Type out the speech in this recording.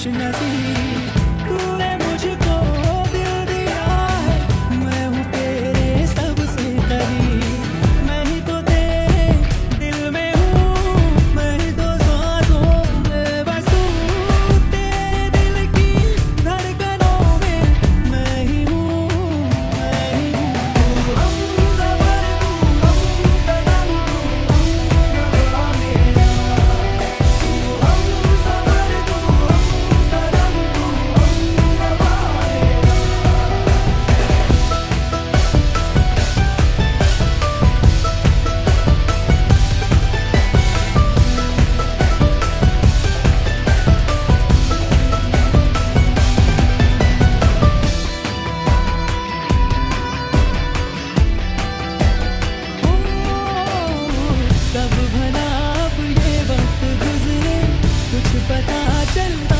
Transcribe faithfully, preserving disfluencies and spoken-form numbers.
खुशनसीब तूने मुझको दिल दिया है, मैं हूँ तेरे सबसे करीब। मैं ही तो तेरे दिल में हूँ, मैं ही तो सांसों में बस हूँ। तेरे दिल की धड़कनों में मैं ही हूँ, मैं ही हूँ। तू हमसफर, तू हमकदम, तू हमनवा मेरा। तू हमसफर, तू हमकदम, तू हमनवा मेरा। कब भला अब ये वक्त गुजरे, कुछ पता चलता